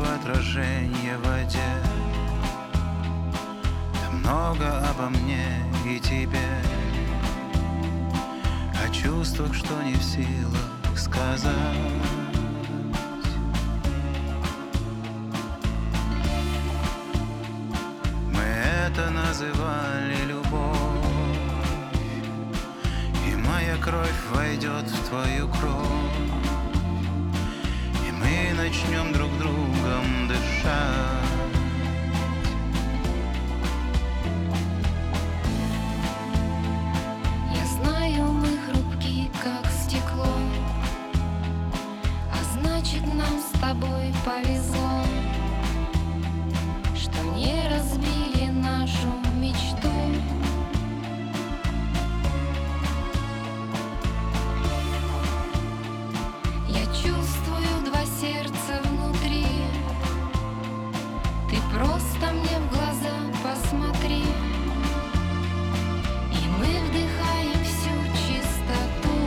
отражение в воде. Там много обо мне и тебе, о чувствах, что не в силах сказать. Мы это называли любовь, и моя кровь войдет в твою кровь, и мы начнем друг другом дышать. Я знаю, мы хрупки, как стекло, а значит, нам с тобой повезло, что не разбили нашу мечту. Я чувствую два сердца внутри, ты просто мне в глаза посмотри, и мы вдыхаем всю чистоту.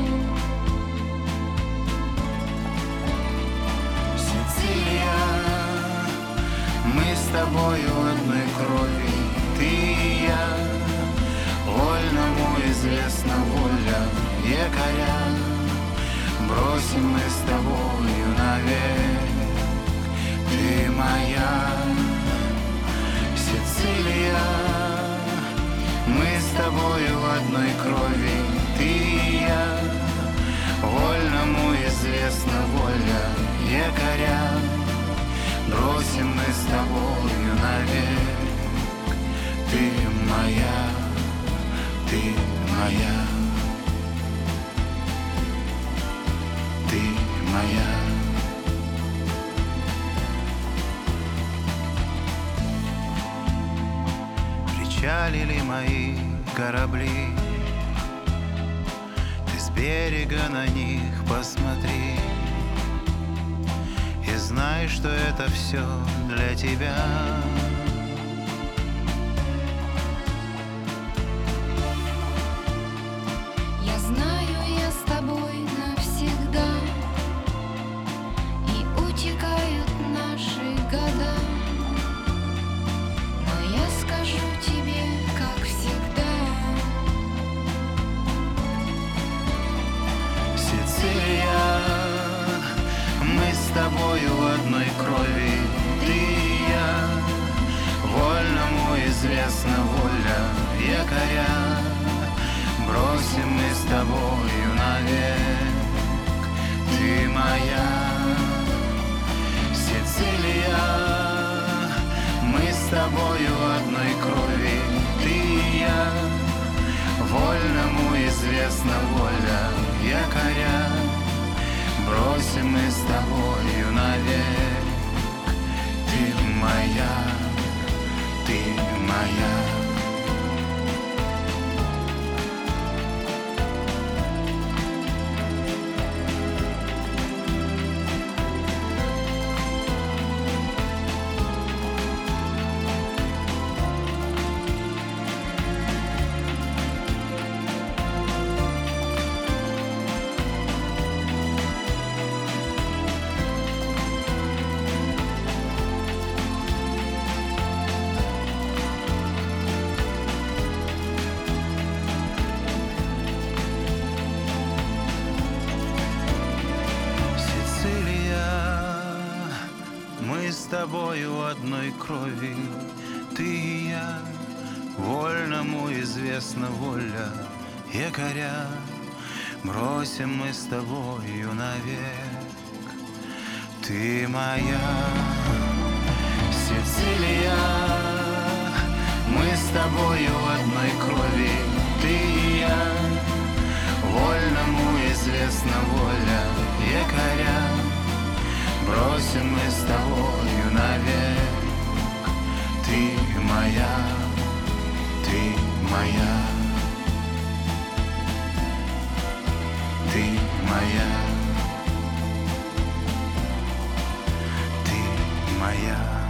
Сицилия, мы с тобою одной крови, ты и я. Вольному известна воля якоря, бросим мы с тобою навек. Ты моя Сицилия, мы с тобою одной крови, ты и я. Вольному известна воля якоря, бросим мы с тобою навек. Ты моя, ты моя, ты моя. Причалили мои корабли, ты с берега на них посмотри, и знай, что это все для тебя. Я знаю, я с тобой навсегда, и утекают наши года, но я скажу тебе, как всегда. Сицилия, мы с тобою одной крови, ты и я. Вольному известна воля якоря, бросим мы с тобою навек. Ты моя Сицилия, мы с тобою одной крови, ты и я. Вольному известна воля якоря, бросим мы с тобою навек. Ты моя, ты моя. Мы с тобою одной крови, ты и я. Вольному известна воля якоря, бросим мы с тобою навек. Ты моя Сицилия, мы с тобою одной крови, ты и я. Вольному известна воля якоря, бросим мы с тобою навек. Ты моя, ты моя, ты моя, ты моя.